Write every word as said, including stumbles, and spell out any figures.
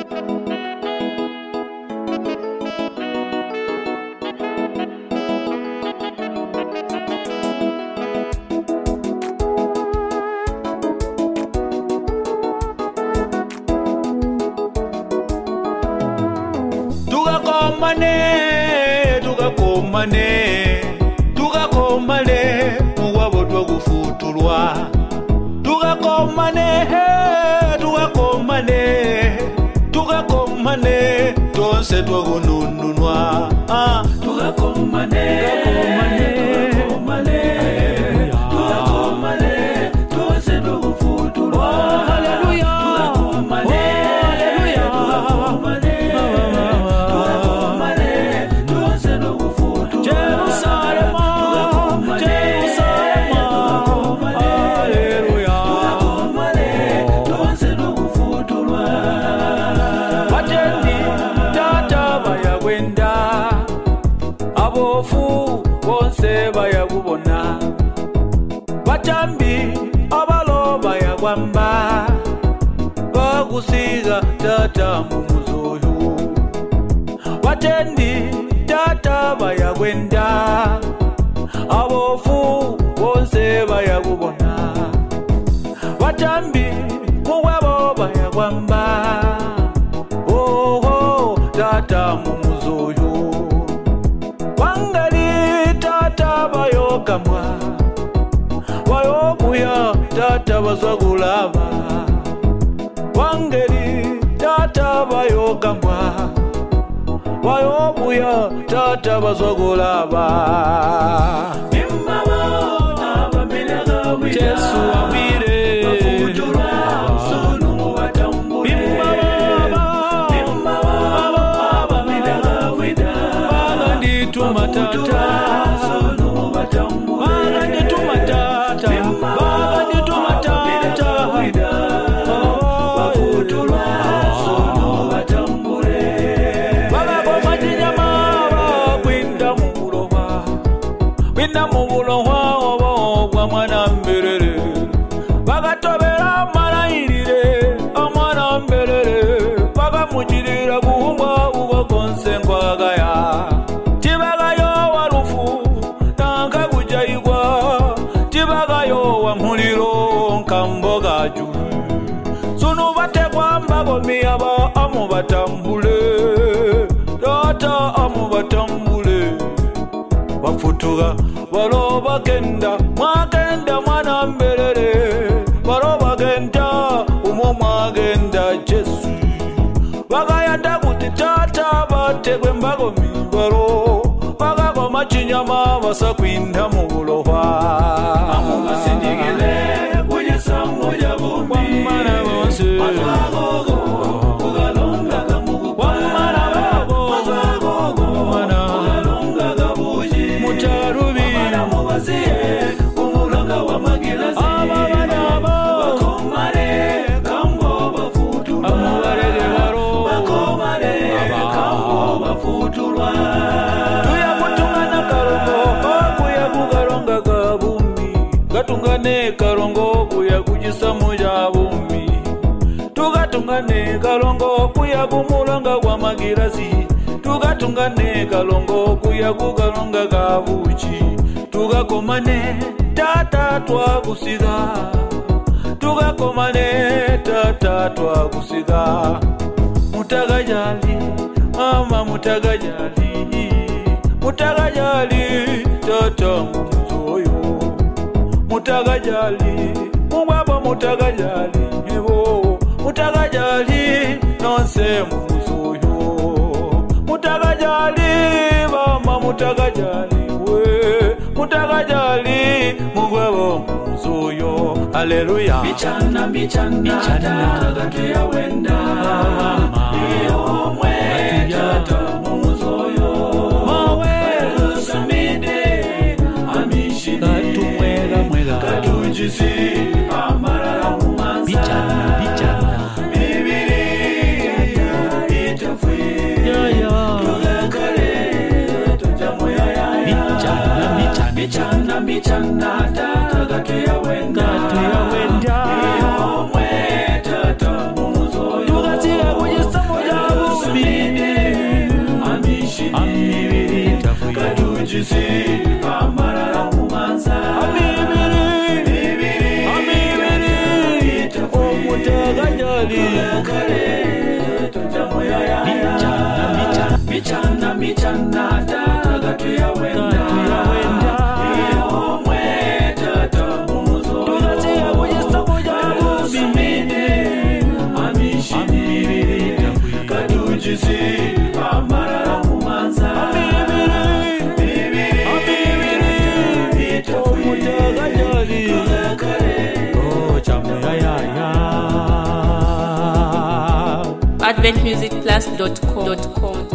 Tugakomane, tugakomane, tugakomane, muwabo twagufutulwa. Tugakomane, tugakomane, tugakomane, tonse twagunununwa. Ah, tugakomane, tugakomane, tugakomane, tugakomane, tonse twagufutulwa. Hallelujah, tugakomane, hallelujah, tugakomane. Bayagubona Bachambi abaloba yagwamba bagusiga tata mumuzoyo Watendi tata bayagwenda abofu bonse bayagubona Bachambi muwabo bayagwamba oh oh tata mumuzoyo Tata bayokamwa wayobuya tata bazwagulaba wangeri tata bayokamwa wayobuya tata bazwagulaba Bimmaba abamelaga wida Yesu awire bafutulwa sunu watambule Bimmaba Bimmaba abamelaga wida bagandi tumatata Sunu bate kwamba gomiaba amu batambule Tata amu batambule Bafutuga Baroba kenda Mwagenda mwana mbelele Baroba kenda Umo mwagenda Jesu Bagayanda kuti tata bate kwemba gomibaro Bagago machinyama basa kwinda mubuloha Amu basindigile Samoja bumbi Wamana bonse Mazwagogo Kugalonga kamugupa Wamana babo Mazwagogo Kugalonga kabuji Mutarubi Wamana mubaziye Umulanga wa magilazi Ababana bo Bakomare Kambo bafutulwa Amubarege baro Bakomare Kambo bafutulwa Tuya kutungana karongo Kuya kugalonga kabumbi Gatungane karongo Samoja bumi Tugatungane kalongo kuya kumulanga kwa magirazi Tugatungane kalongo kuya kukalonga kabuchi Tugakomane tata twagusiga Tugakomane tata twagusiga Mutagajali mama mutagajali Mutagajali tata mumuzoyo Mutagajali Mubaba mutagajali Ebo Mutagajali Nonse mumuzoyo Mutagajali Bama mutagajali We Mutagajali Mubaba mumuzoyo Hallelujah Bichana bichana Tagatu ya wenda Iyo mwe Tata mumuzoyo Mawe Samide Amishini Katu mwega mwega Katujisi Amara umanza Bichana bichana Bibiri Itafui Tugakare Tujamu ya ya Bichana bichana Bichana bichana Tagatu ya wenda Gatu ya wenda Iyo mwe Tata mumuzoyo Tugasiga katujisi amarara kumanza amibiri amibiri omutaganyali kale tujamoya ya michana michana michana tata tuyawenda omwe tata umuzo tunatia kujista kuja kusimine amishini katujisi amarara kumanza advent music plus dot com